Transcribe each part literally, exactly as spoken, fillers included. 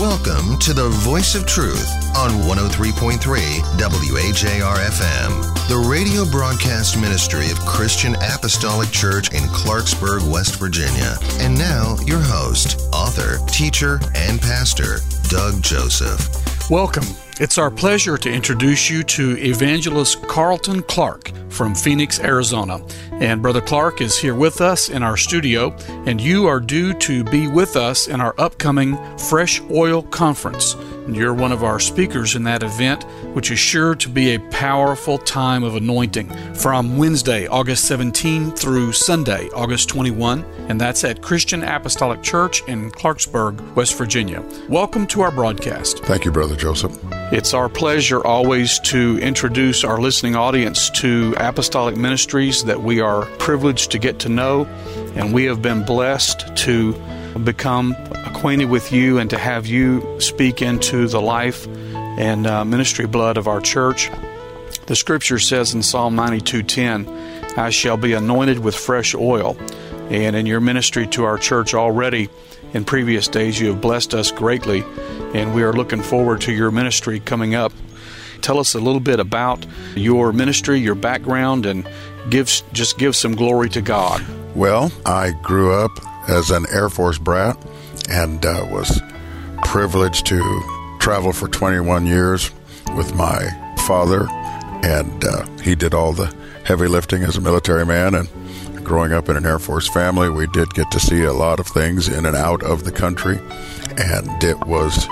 Welcome to the Voice of Truth on one oh three point three W A J R F M, the radio broadcast ministry of Christian Apostolic Church in Clarksburg, West Virginia. And now, your host, author, teacher, and pastor, Doug Joseph. Welcome. It's our pleasure to introduce you to Evangelist Carlton Clark from Phoenix, Arizona. And Brother Clark is here with us in our studio, and you are due to be with us in our upcoming Fresh Oil Conference. And you're one of our speakers in that event, which is sure to be a powerful time of anointing from Wednesday, August seventeenth through Sunday, August twenty-first, and that's at Christian Apostolic Church in Clarksburg, West Virginia. Welcome to our broadcast. Thank you, Brother Joseph. It's our pleasure always to introduce our listening audience to apostolic ministries that we are privileged to get to know, and we have been blessed to become acquainted with you and to have you speak into the life and uh, ministry blood of our church. The scripture says in Psalm ninety-two ten, I shall be anointed with fresh oil. And in your ministry to our church already in previous days, you have blessed us greatly, and we are looking forward to your ministry coming up. Tell us a little bit about your ministry, your background, and give just give some glory to God. Well, I grew up as an Air Force brat and uh, was privileged to travel for twenty-one years with my father, and uh, he did all the heavy lifting as a military man. And growing up in an Air Force family, we did get to see a lot of things in and out of the country, and it was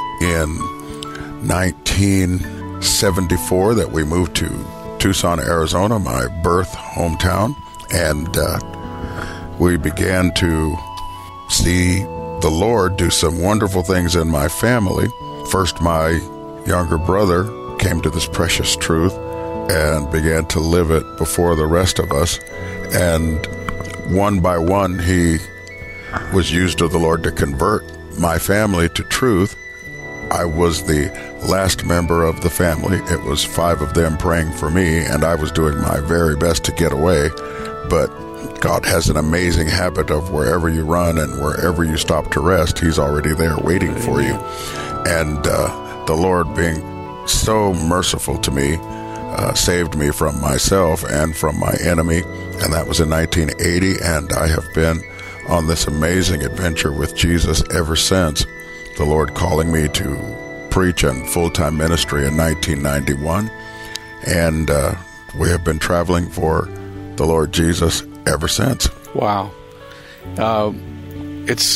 in nineteen seventy-four that we moved to Tucson, Arizona, my birth hometown, and uh, we began to see the Lord do some wonderful things in my family. First, my younger brother came to this precious truth and began to live it before the rest of us, and one by one, he was used of the Lord to convert my family to truth. I was the last member of the family. It was five of them praying for me, and I was doing my very best to get away. But God has an amazing habit of wherever you run and wherever you stop to rest, He's already there waiting for you. And uh, the Lord, being so merciful to me, uh, saved me from myself and from my enemy. And that was in nineteen eighty, and I have been on this amazing adventure with Jesus ever since. The Lord calling me to preach in full-time ministry in nineteen ninety-one, and uh, we have been traveling for the Lord Jesus ever since. Wow. Uh, it's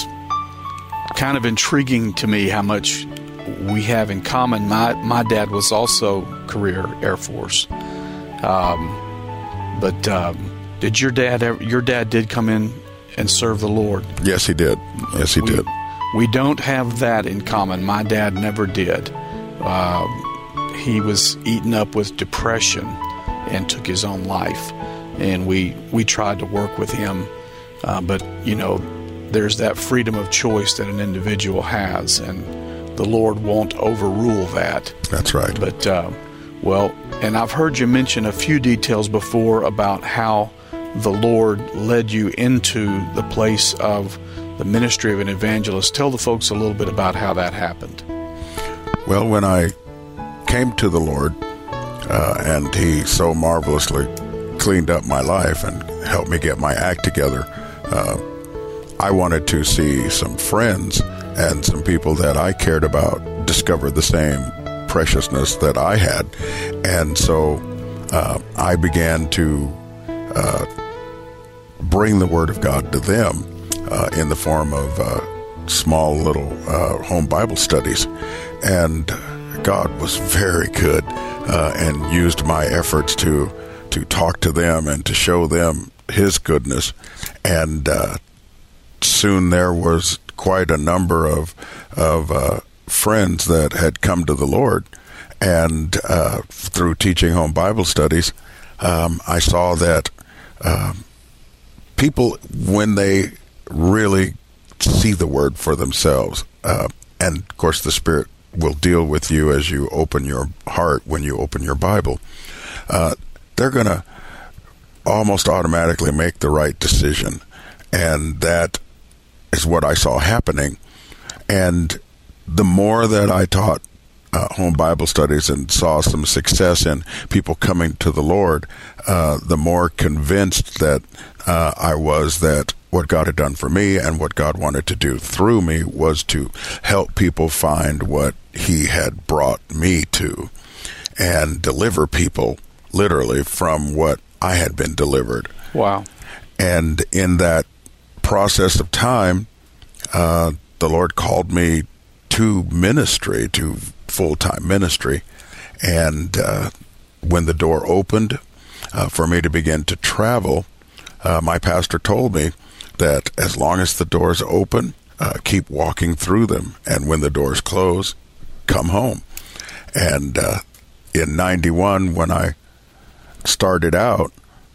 kind of intriguing to me how much we have in common. My my dad was also career Air Force, um, but um, did your dad ever, your dad did come in and serve the Lord? Yes, he did. Yes, he we, did. We don't have that in common. My dad never did. Uh, he was eaten up with depression and took his own life. And we, we tried to work with him. Uh, but, you know, there's that freedom of choice that an individual has. And the Lord won't overrule that. That's right. But, uh, well, and I've heard you mention a few details before about how the Lord led you into the place of the ministry of an evangelist. Tell the folks a little bit about how that happened. Well, when I came to the Lord, uh, and He so marvelously cleaned up my life and helped me get my act together, uh, I wanted to see some friends and some people that I cared about discover the same preciousness that I had. And so uh, I began to uh, bring the Word of God to them uh, in the form of uh, small little uh, home Bible studies. And God was very good uh, and used my efforts to to talk to them and to show them His goodness. And uh, soon there was quite a number of of uh, friends that had come to the Lord. And uh, through teaching home Bible studies, um, I saw that um, people, when they really see the Word for themselves, uh, and of course the Spirit will deal with you as you open your heart when you open your Bible, uh, they're going to almost automatically make the right decision. And that is what I saw happening. And the more that I taught uh, home Bible studies and saw some success in people coming to the Lord, uh, the more convinced that uh, I was that what God had done for me and what God wanted to do through me was to help people find what He had brought me to and deliver people literally from what I had been delivered. Wow. And in that process of time, uh, the Lord called me to ministry, to full-time ministry. And uh, when the door opened uh, for me to begin to travel, uh, my pastor told me that as long as the doors open, uh, keep walking through them. And when the doors close, come home. And uh, in ninety-one, when I started out,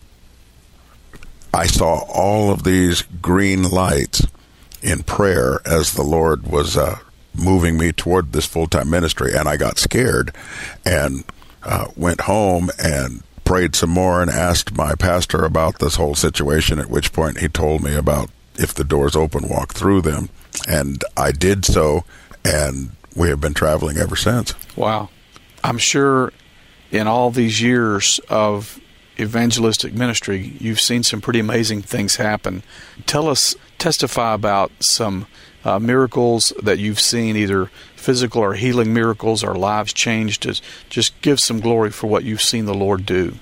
I saw all of these green lights in prayer as the Lord was uh, moving me toward this full-time ministry. And I got scared and uh, went home and prayed some more and asked my pastor about this whole situation, at which point he told me about if the doors open, walk through them. And I did so, and we have been traveling ever since. Wow. I'm sure in all these years of evangelistic ministry, you've seen some pretty amazing things happen. Tell us, testify about some uh, miracles that you've seen, either physical or healing miracles, or lives changed. Just, just give some glory for what you've seen the Lord do.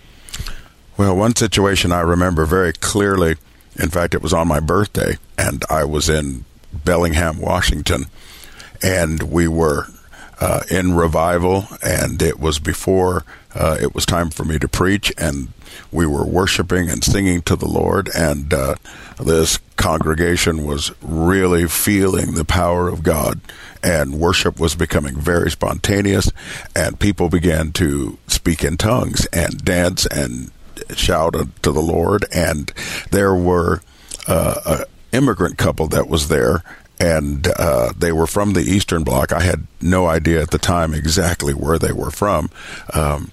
Well, one situation I remember very clearly, in fact, it was on my birthday, and I was in Bellingham, Washington, and we were uh, in revival, and it was before uh, it was time for me to preach, and we were worshiping and singing to the Lord, and uh, this congregation was really feeling the power of God, and worship was becoming very spontaneous, and people began to speak in tongues and dance and shout to the Lord. And there were uh, an immigrant couple that was there, and uh, they were from the Eastern Bloc. I had no idea at the time exactly where they were from, um,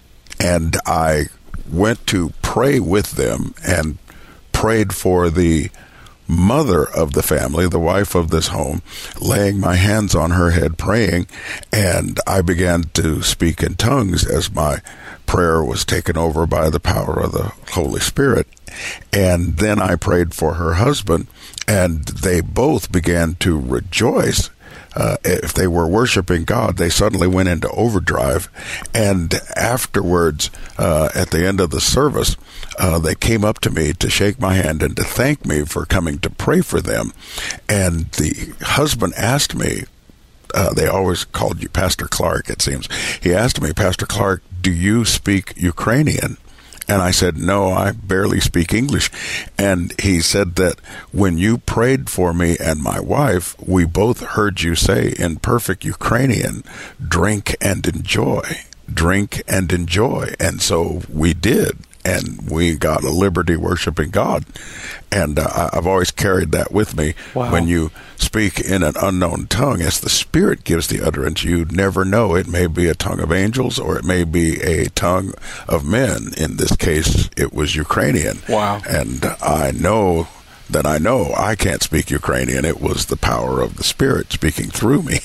and I went to pray with them and prayed for the mother of the family, the wife of this home, laying my hands on her head praying, and I began to speak in tongues as my prayer was taken over by the power of the Holy Spirit. And then I prayed for her husband, and they both began to rejoice. Uh, if they were worshiping God, they suddenly went into overdrive. And afterwards, uh, at the end of the service, uh, they came up to me to shake my hand and to thank me for coming to pray for them. And the husband asked me, uh, they always called you Pastor Clark, it seems. He asked me, Pastor Clark, do you speak Ukrainian? And I said, no, I barely speak English. And he said that when you prayed for me and my wife, we both heard you say in perfect Ukrainian, drink and enjoy, drink and enjoy. And so we did. And we got a liberty worshiping God. And uh, I've always carried that with me. Wow. When you speak in an unknown tongue, as the Spirit gives the utterance, you never know. It may be a tongue of angels, or it may be a tongue of men. In this case, it was Ukrainian. Wow. And I know that I know I can't speak Ukrainian. It was the power of the Spirit speaking through me.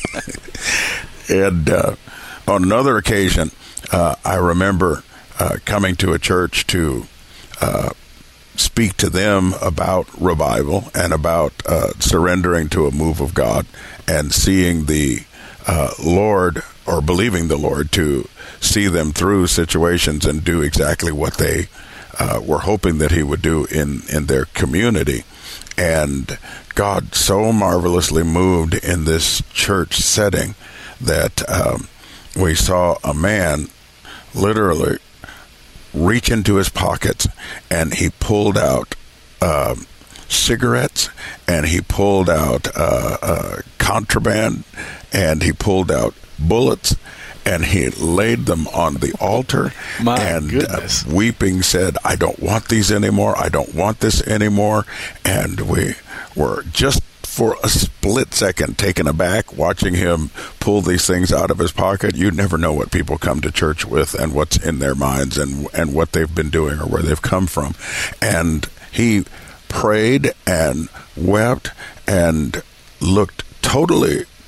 And uh, on another occasion, uh, I remember Uh, coming to a church to uh, speak to them about revival and about uh, surrendering to a move of God, and seeing the uh, Lord, or believing the Lord to see them through situations and do exactly what they uh, were hoping that He would do in, in their community. And God so marvelously moved in this church setting that um, we saw a man literally reach into his pockets, and he pulled out uh, cigarettes, and he pulled out uh, uh, contraband, and he pulled out bullets, and he laid them on the altar. My and goodness. Uh, weeping said, I don't want these anymore. I don't want this anymore. And we were just for a split second taken aback watching him pull these things out of his pocket. You never know what people come to church with and what's in their minds and and what they've been doing or where they've come from. And he prayed and wept and looked totally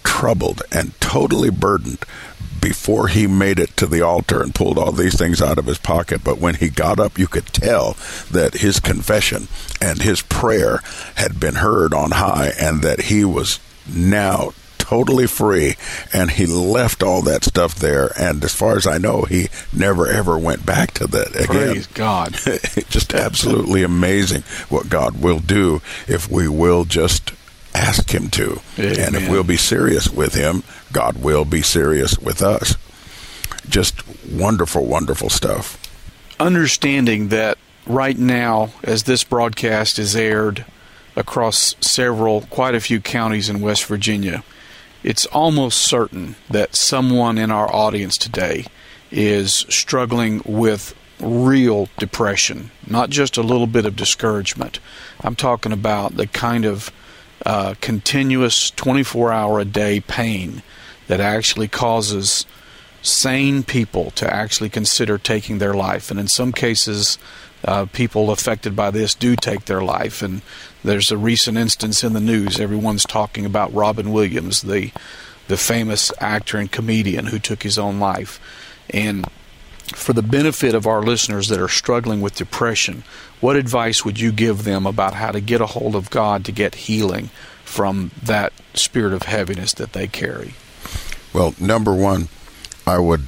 troubled and totally burdened before he made it to the altar and pulled all these things out of his pocket. But when he got up, you could tell that his confession and his prayer had been heard on high, and that he was now totally free, and he left all that stuff there. And as far as I know, he never ever went back to that again. Praise God. Just absolutely amazing what God will do if we will just ask him to. Amen. And if we'll be serious with him, God will be serious with us. Just wonderful, wonderful stuff. Understanding that right now, as this broadcast is aired across several, quite a few counties in West Virginia, it's almost certain that someone in our audience today is struggling with real depression, not just a little bit of discouragement. I'm talking about the kind of uh, continuous twenty-four hour a day pain that actually causes sane people to actually consider taking their life. And in some cases, uh, people affected by this do take their life. And there's a recent instance in the news. Everyone's talking about Robin Williams, the the famous actor and comedian who took his own life. And for the benefit of our listeners that are struggling with depression, what advice would you give them about how to get a hold of God to get healing from that spirit of heaviness that they carry? Well, number one, I would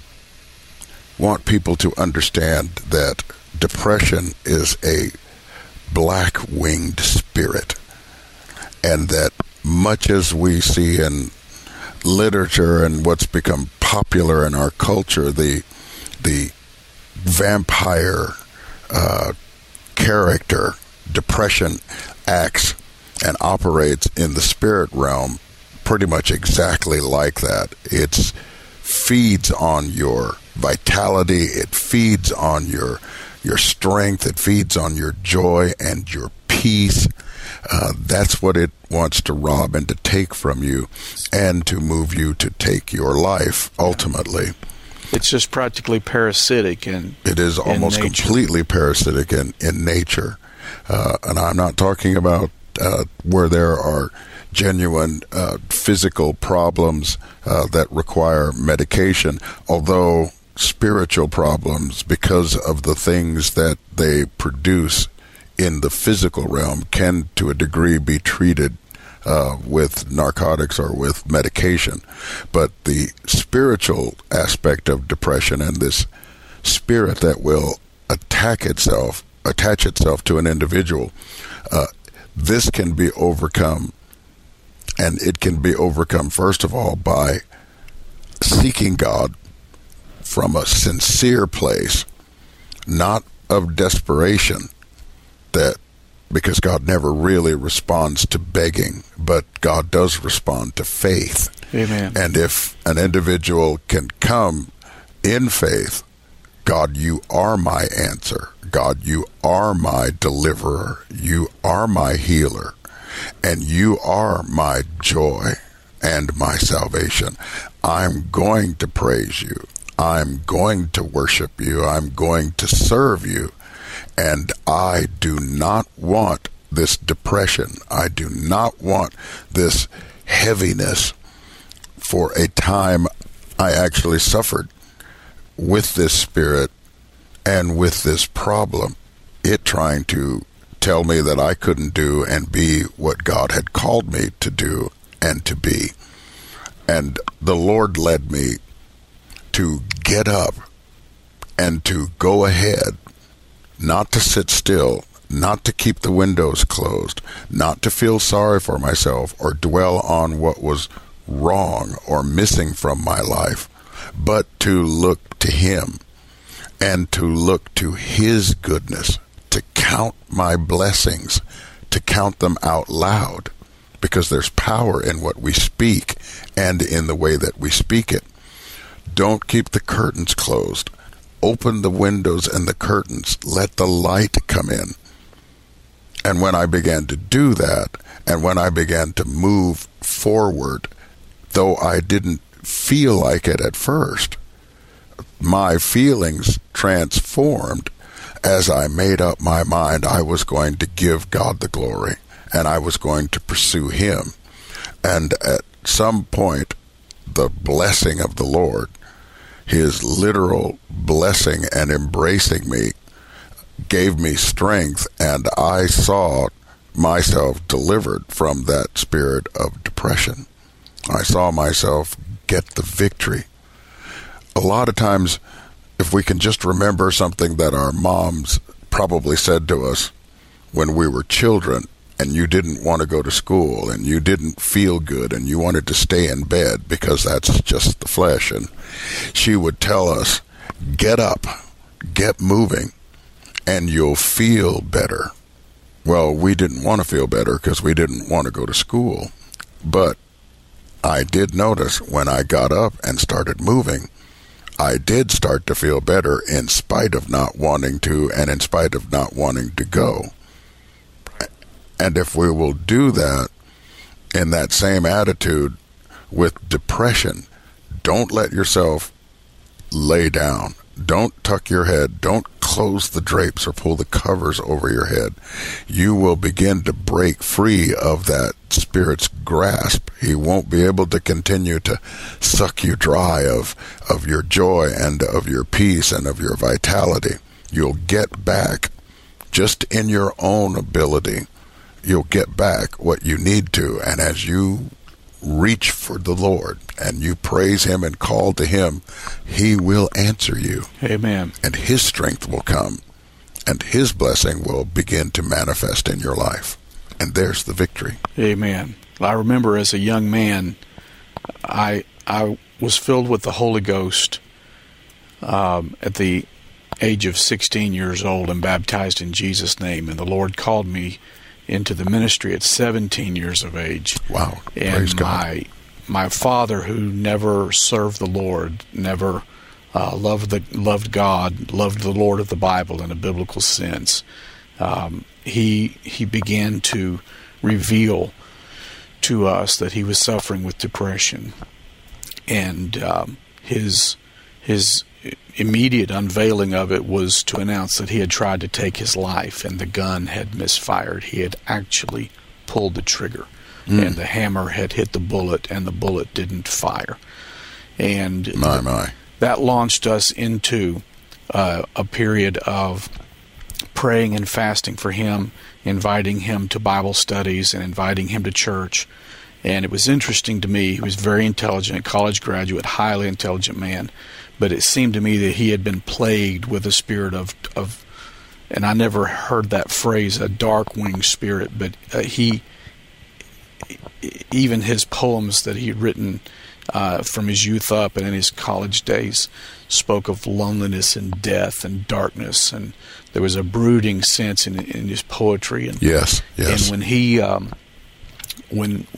want people to understand that depression is a black-winged spirit, and that much as we see in literature and what's become popular in our culture, the the vampire uh, character, depression, acts and operates in the spirit realm pretty much exactly like that. It feeds on your vitality, it feeds on your your strength, it feeds on your joy and your peace. Uh, that's what it wants to rob and to take from you, and to move you to take your life ultimately. It's just practically parasitic in It is almost nature. completely parasitic in, in nature. Uh, and I'm not talking about uh, where there are genuine uh, physical problems uh, that require medication, although spiritual problems, because of the things that they produce in the physical realm, can to a degree be treated uh, with narcotics or with medication. But the spiritual aspect of depression and this spirit that will attack itself, attach itself to an individual, uh, this can be overcome. And it can be overcome, first of all, by seeking God from a sincere place, not of desperation, that because God never really responds to begging, but God does respond to faith. Amen. And if an individual can come in faith, God, you are my answer. God, you are my deliverer. You are my healer. And you are my joy and my salvation. I'm going to praise you. I'm going to worship you. I'm going to serve you. And I do not want this depression. I do not want this heaviness. For a time, I actually suffered with this spirit and with this problem, it trying to tell me that I couldn't do and be what God had called me to do and to be. And the Lord led me to get up and to go ahead, not to sit still, not to keep the windows closed, not to feel sorry for myself or dwell on what was wrong or missing from my life, but to look to Him and to look to His goodness, to count my blessings, to count them out loud, because there's power in what we speak and in the way that we speak it. Don't keep the curtains closed. Open the windows and the curtains. Let the light come in. And when I began to do that, and when I began to move forward, though I didn't feel like it at first, my feelings transformed as I made up my mind I was going to give God the glory, and I was going to pursue Him. And at at some point, the blessing of the Lord, his literal blessing and embracing me, gave me strength, and I saw myself delivered from that spirit of depression. I saw myself get the victory. A lot of times, if we can just remember something that our moms probably said to us when we were children, and you didn't want to go to school, and you didn't feel good, and you wanted to stay in bed because that's just the flesh, and she would tell us, get up, get moving, and you'll feel better. Well, we didn't want to feel better because we didn't want to go to school. But I did notice when I got up and started moving, I did start to feel better in spite of not wanting to and in spite of not wanting to go. And if we will do that in that same attitude with depression, don't let yourself lay down. Don't tuck your head. Don't close the drapes or pull the covers over your head. You will begin to break free of that spirit's grasp. He won't be able to continue to suck you dry of, of your joy and of your peace and of your vitality. You'll get back, just in your own ability, you'll get back what you need to. And as you reach for the Lord and you praise him and call to him, he will answer you. Amen. And his strength will come, and his blessing will begin to manifest in your life. And there's the victory. Amen. I remember as a young man, I I was filled with the Holy Ghost um, at the age of sixteen years old and baptized in Jesus' name. And the Lord called me into the ministry at seventeen years of age. Wow. And Praise God. my my father, who never served the Lord, never uh, loved the loved God, loved the Lord of the Bible in a biblical sense, um, he he began to reveal to us that he was suffering with depression, and um, his his immediate unveiling of it was to announce that he had tried to take his life and the gun had misfired. He had actually pulled the trigger, mm. and the hammer had hit the bullet, and the bullet didn't fire. And my, my. that launched us into uh, a period of praying and fasting for him, inviting him to Bible studies and inviting him to church. And it was interesting to me. He was very intelligent, college graduate, highly intelligent man. But it seemed to me that he had been plagued with a spirit of, of and I never heard that phrase, a dark-winged spirit, but uh, he, even his poems that he had written uh, from his youth up and in his college days spoke of loneliness and death and darkness, and there was a brooding sense in, in his poetry. And, yes, yes. And when he, um, when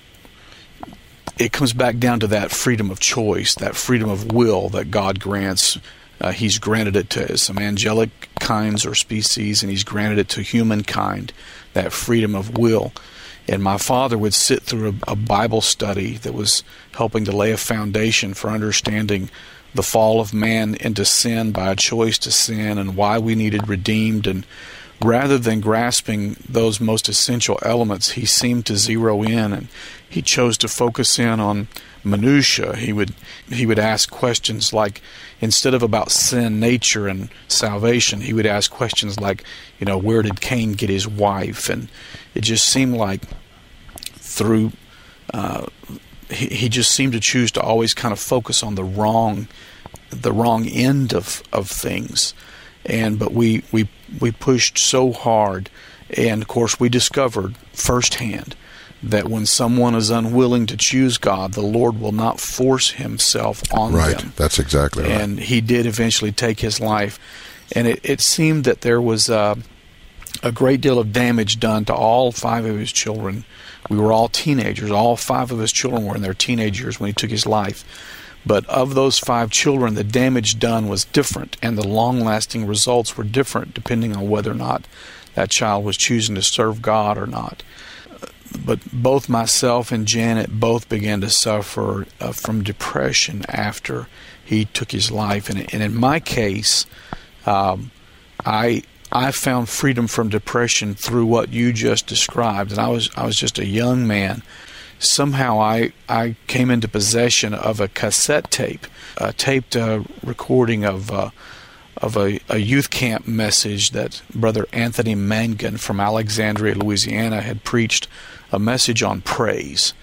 it comes back down to that freedom of choice, that freedom of will that God grants. Uh, he's granted it to some angelic kinds or species, and he's granted it to humankind, that freedom of will. And my father would sit through a, a Bible study that was helping to lay a foundation for understanding the fall of man into sin by a choice to sin and why we needed redeemed. And rather than grasping those most essential elements, he seemed to zero in, and he chose to focus in on minutia. He would he would ask questions like, instead of about sin, nature, and salvation, he would ask questions like, you know, where did Cain get his wife? And it just seemed like through uh, he, he just seemed to choose to always kind of focus on the wrong the wrong end of, of things. And but we, we we pushed so hard, and of course we discovered firsthand that when someone is unwilling to choose God, the Lord will not force himself on right. them. Right, that's exactly right. And he did eventually take his life. And it, it seemed that there was uh, a great deal of damage done to all five of his children. We were all teenagers. All five of his children were in their teenage years when he took his life. But of those five children, the damage done was different, and the long-lasting results were different depending on whether or not that child was choosing to serve God or not. But both myself and Janet both began to suffer uh, from depression after he took his life. And, and in my case, um, I I found freedom from depression through what you just described. And I was I was just a young man, somehow I, I came into possession of a cassette tape, a taped uh, recording of uh, of a, a youth camp message that Brother Anthony Mangan from Alexandria, Louisiana, had preached, a message on praise.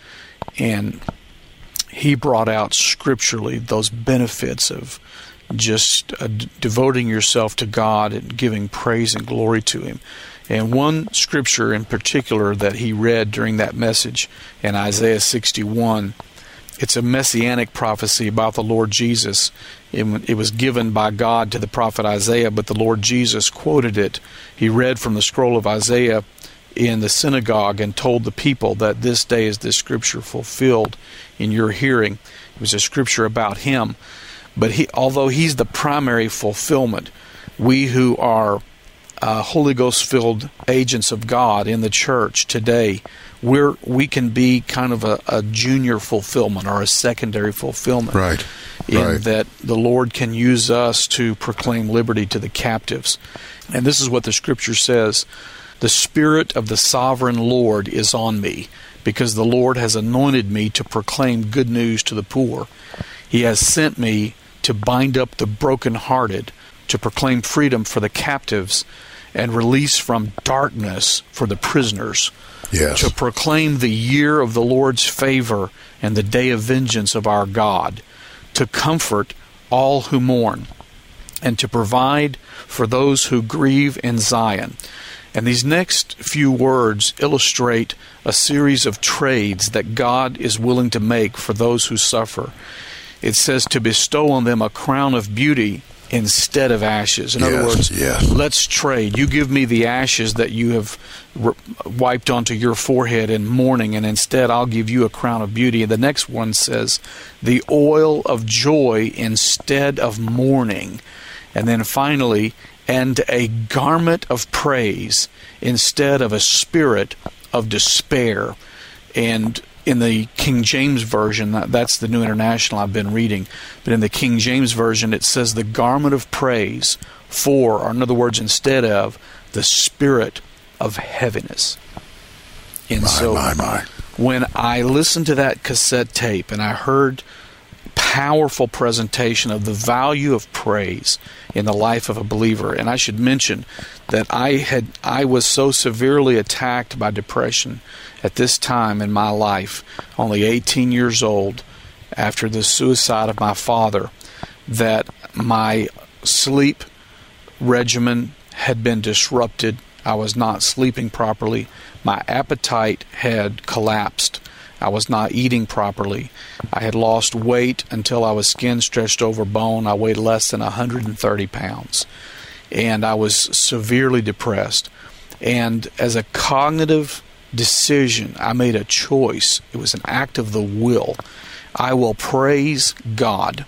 And he brought out scripturally those benefits of just uh, d- devoting yourself to God and giving praise and glory to Him. And one scripture in particular that he read during that message in Isaiah sixty-one, it's a messianic prophecy about the Lord Jesus. It, it was given by God to the prophet Isaiah, but the Lord Jesus quoted it. He read from the scroll of Isaiah in the synagogue and told the people that this day is this scripture fulfilled in your hearing. It was a scripture about Him. But he, although He's the primary fulfillment, we who are uh, Holy Ghost-filled agents of God in the church today, we're we can be kind of a, a junior fulfillment or a secondary fulfillment. Right. In right. that the Lord can use us to proclaim liberty to the captives. And this is what the Scripture says: the Spirit of the Sovereign Lord is on me, because the Lord has anointed me to proclaim good news to the poor. He has sent me to bind up the brokenhearted, to proclaim freedom for the captives, and release from darkness for the prisoners. Yes. To proclaim the year of the Lord's favor and the day of vengeance of our God, to comfort all who mourn, and to provide for those who grieve in Zion. And these next few words illustrate a series of trades that God is willing to make for those who suffer. It says to bestow on them a crown of beauty instead of ashes. In yes, other words, yes. let's trade. You give me the ashes that you have r- wiped onto your forehead in mourning, and instead I'll give you a crown of beauty. And the next one says, the oil of joy instead of mourning. And then finally, and a garment of praise instead of a spirit of despair. And in the King James Version, that's the New International I've been reading, but in the King James Version it says the garment of praise for, or in other words, instead of, the spirit of heaviness. And my, so my, my. when I listened to that cassette tape and I heard powerful presentation of the value of praise in the life of a believer, and I should mention that I had I was so severely attacked by depression at this time in my life, only eighteen years old, after the suicide of my father, that my sleep regimen had been disrupted. I was not sleeping properly. My appetite had collapsed. I was not eating properly. I had lost weight until I was skin stretched over bone. I weighed less than one hundred thirty pounds. And I was severely depressed. And as a cognitive decision, I made a choice. It was an act of the will. I will praise God.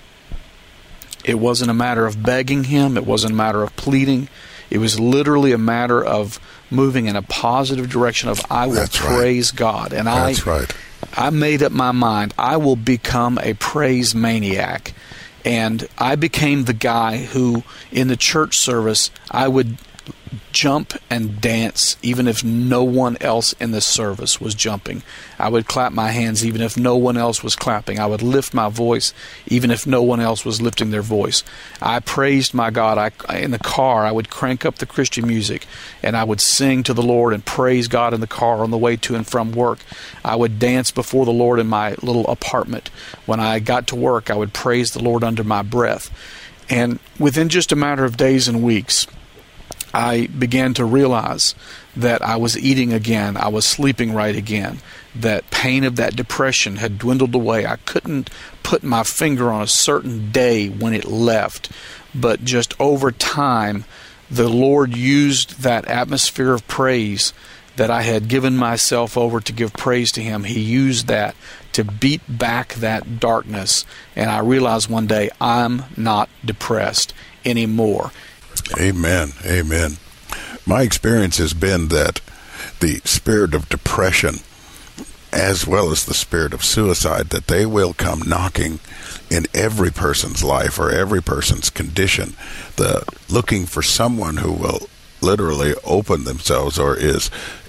It wasn't a matter of begging Him. It wasn't a matter of pleading. It was literally a matter of moving in a positive direction of I will That's praise right. God. And That's I, right. I made up my mind. I will become a praise maniac. And I became the guy who, in the church service, I would jump and dance even if no one else in the service was jumping. I would clap my hands even if no one else was clapping. I would lift my voice even if no one else was lifting their voice. I praised my God. I, in the car, I would crank up the Christian music and I would sing to the Lord and praise God in the car on the way to and from work. I would dance before the Lord in my little apartment. When I got to work, I would praise the Lord under my breath. And within just a matter of days and weeks, I began to realize that I was eating again, I was sleeping right again, that pain of that depression had dwindled away. I couldn't put my finger on a certain day when it left, but just over time, the Lord used that atmosphere of praise that I had given myself over to give praise to Him. He used that to beat back that darkness, and I realized one day I'm not depressed anymore. Amen. Amen. My experience has been that the spirit of depression, as well as the spirit of suicide, that they will come knocking in every person's life or every person's condition, the looking for someone who will literally open themselves or is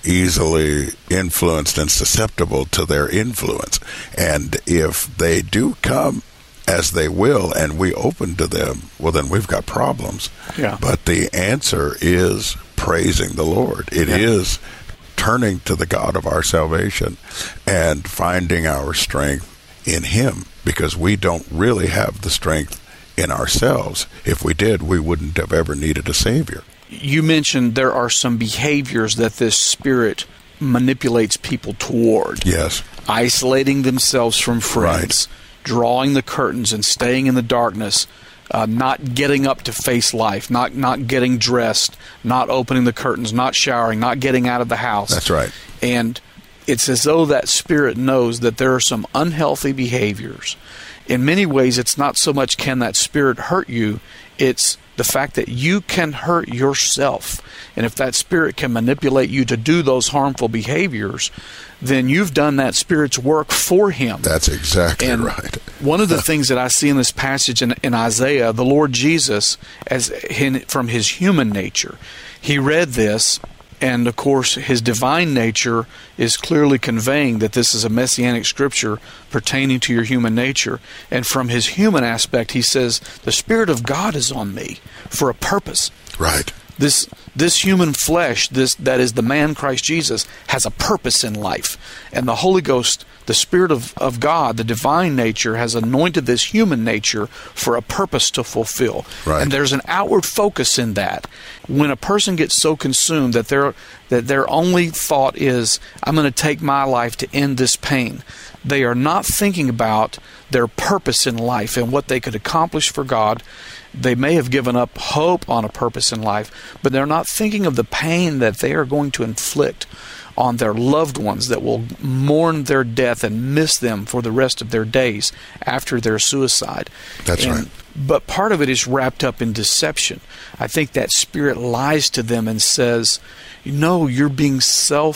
easily influenced and susceptible to their influence. And if they do come as they will and we open to them, well, then we've got problems. Yeah. But the answer is praising the Lord. It yeah. is turning to the God of our salvation and finding our strength in Him, because we don't really have the strength in ourselves. If we did, we wouldn't have ever needed a Savior. You mentioned there are some behaviors that this spirit manipulates people toward. Yes. Isolating themselves from friends, right. drawing the curtains and staying in the darkness, uh, not getting up to face life, not not getting dressed, not opening the curtains, not showering, not getting out of the house. That's right. And it's as though that spirit knows that there are some unhealthy behaviors. In many ways, it's not so much can that spirit hurt you, it's the fact that you can hurt yourself. And if that spirit can manipulate you to do those harmful behaviors, then you've done that spirit's work for him. That's exactly and right. One of the things that I see in this passage in, in Isaiah, the Lord Jesus, as in, from his human nature, he read this, and of course his divine nature is clearly conveying that this is a messianic scripture pertaining to your human nature. And from his human aspect, he says, the Spirit of God is on me for a purpose. Right. This this human flesh, this that is the man Christ Jesus, has a purpose in life. And the Holy Ghost, the Spirit of, of God, the divine nature, has anointed this human nature for a purpose to fulfill. Right. And there's an outward focus in that. When a person gets so consumed that their that their only thought is, I'm going to take my life to end this pain, they are not thinking about their purpose in life and what they could accomplish for God. They may have given up hope on a purpose in life, but they're not thinking of the pain that they are going to inflict on their loved ones that will mourn their death and miss them for the rest of their days after their suicide. That's and, right. But part of it is wrapped up in deception. I think that spirit lies to them and says, no, you're being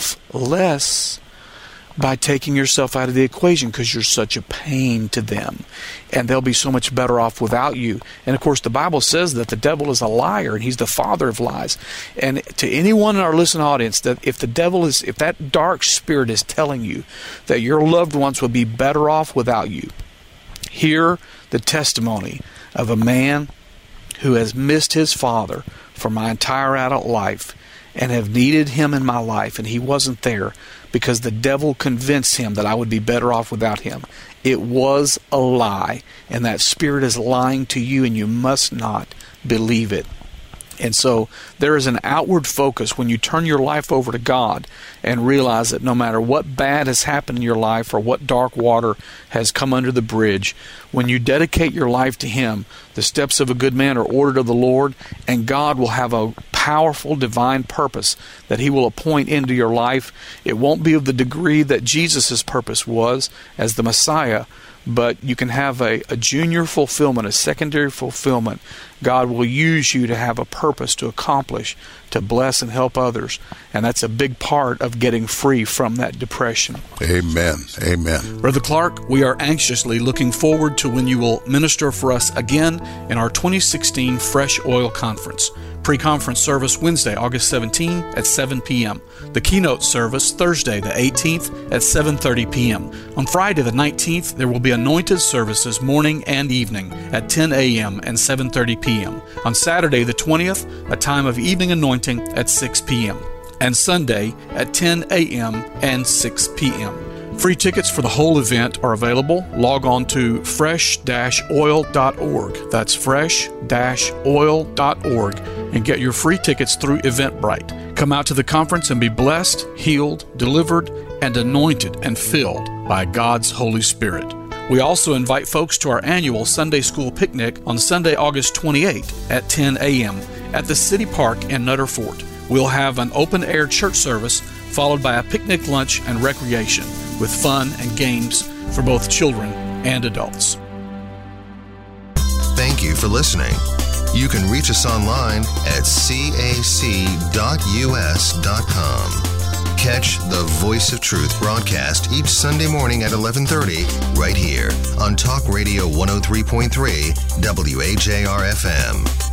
selfless by taking yourself out of the equation because you're such a pain to them. And they'll be so much better off without you. And of course, the Bible says that the devil is a liar and he's the father of lies. And to anyone in our listening audience, that if the devil is, if that dark spirit is telling you that your loved ones will be better off without you, hear the testimony of a man who has missed his father for my entire adult life and have needed him in my life, and he wasn't there because the devil convinced him that I would be better off without him. It was a lie, and that spirit is lying to you, and you must not believe it. And so there is an outward focus when you turn your life over to God and realize that no matter what bad has happened in your life or what dark water has come under the bridge, when you dedicate your life to Him, the steps of a good man are ordered of the Lord, and God will have a powerful divine purpose that He will appoint into your life. It won't be of the degree that Jesus' purpose was as the Messiah, but you can have a, a junior fulfillment, a secondary fulfillment. God will use you to have a purpose to accomplish, to bless and help others. And that's a big part of getting free from that depression. Amen. Amen. Brother Clark, we are anxiously looking forward to when you will minister for us again in our twenty sixteen Fresh Oil Conference. Pre-conference service Wednesday, August seventeenth at seven p.m. The keynote service Thursday the eighteenth at seven thirty p.m. On Friday the nineteenth, there will be anointed services morning and evening at ten a.m. and seven thirty p.m. On Saturday the twentieth, a time of evening anointing at six p.m. and Sunday at ten a.m. and six p.m. Free tickets for the whole event are available. Log on to fresh dash oil dot org. That's fresh dash oil dot org and get your free tickets through Eventbrite. Come out to the conference and be blessed, healed, delivered, and anointed and filled by God's Holy Spirit. We also invite folks to our annual Sunday School Picnic on Sunday, August twenty-eighth at ten a.m. at the City Park in Nutter Fort. We'll have an open-air church service followed by a picnic lunch and recreation with fun and games for both children and adults. Thank you for listening. You can reach us online at c a c dot u s dot com. Catch the Voice of Truth broadcast each Sunday morning at eleven thirty right here on Talk Radio one oh three point three W A J R F M.